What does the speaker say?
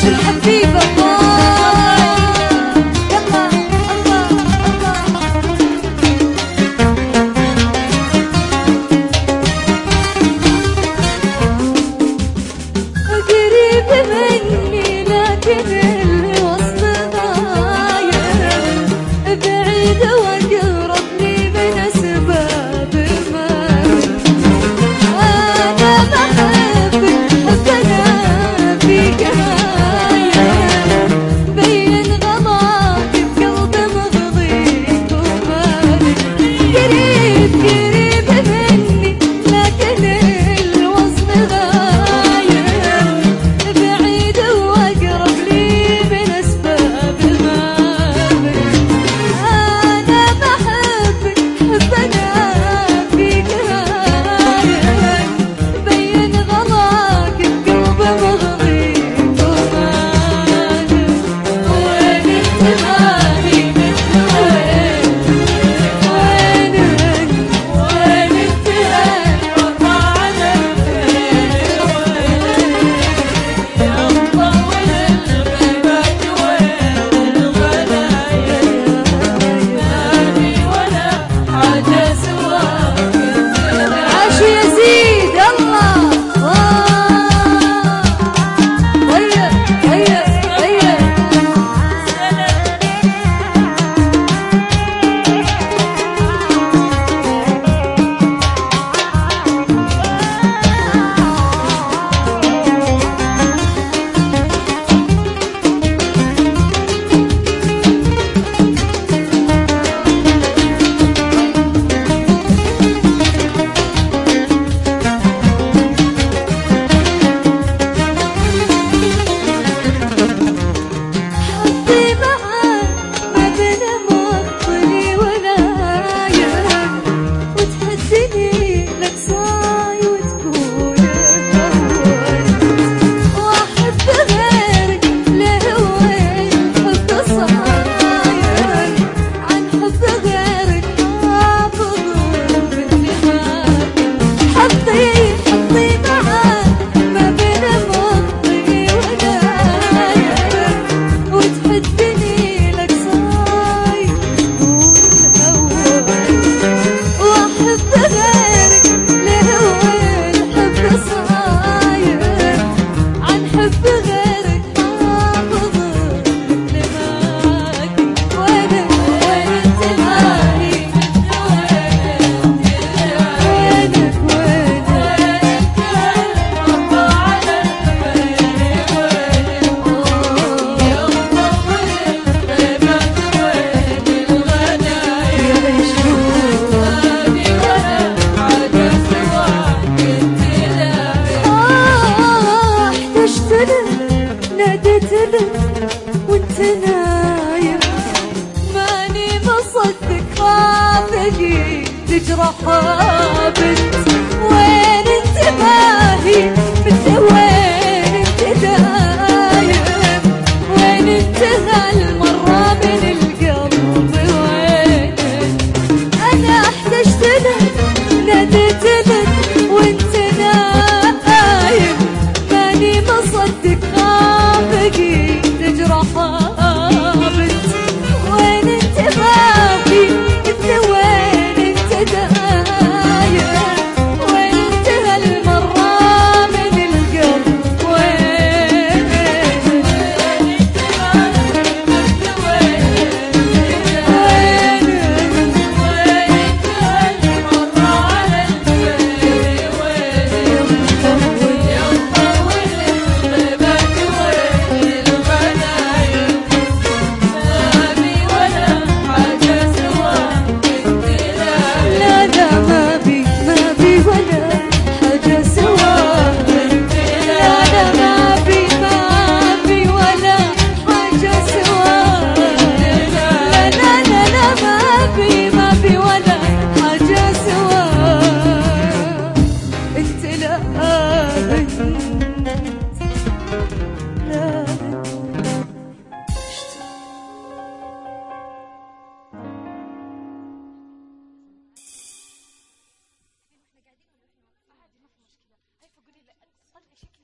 الحبيبة يلا الله قريب مني لكن الوصف غايب بعيد وقربني من أسباب ما أنا بحبك حبنا فيك غايب بين غلاك بقلب مغضيك ومالك قريب قريب مني لكن الوصف غايب بعيد وأقرب لي من أسباب ما أنا بحبك حبنا فيك غايب بين غلاك بقلب مغضيك ومالك وين انتباهي وين انتهى وطعنا يا مطول الغيبات وين الغنايا ماني ولا حاجة سواك عاش يزيد الله هيا هيا هيا حظي معاك ما بين مطلي ولا يم وتحدني لك صاي وتكون الأول وأحب غيرك له وين حب صاير عن حب غيرك حافظ بالنهاية حظي معاك ما بين مطلي ولا يم وتحدني لك صاي تكون الأول وأحب غيرك له وين حب صاير عن حب غيرك حافظ لماك وين انتباهي وينك وين رب على البيت يا مطول الغيبات وين الغنايا ماني ولا حاجة سواك احتجت لك ناديت لك وانت نايم ماني مصدق خافقي تجرح بنت وين انتباهي بنت وين انت دايم وين انتهى المرة من القلب وين أنا احتجت لك ناديت لك وانت نايم ماني مصدق خافقي تجرح بنت وين انتباهي انت وين انت دايم وين انتهى المرة من القلب وين عادي ما في مشكله. هاي فقولي لي انت صار لي شيء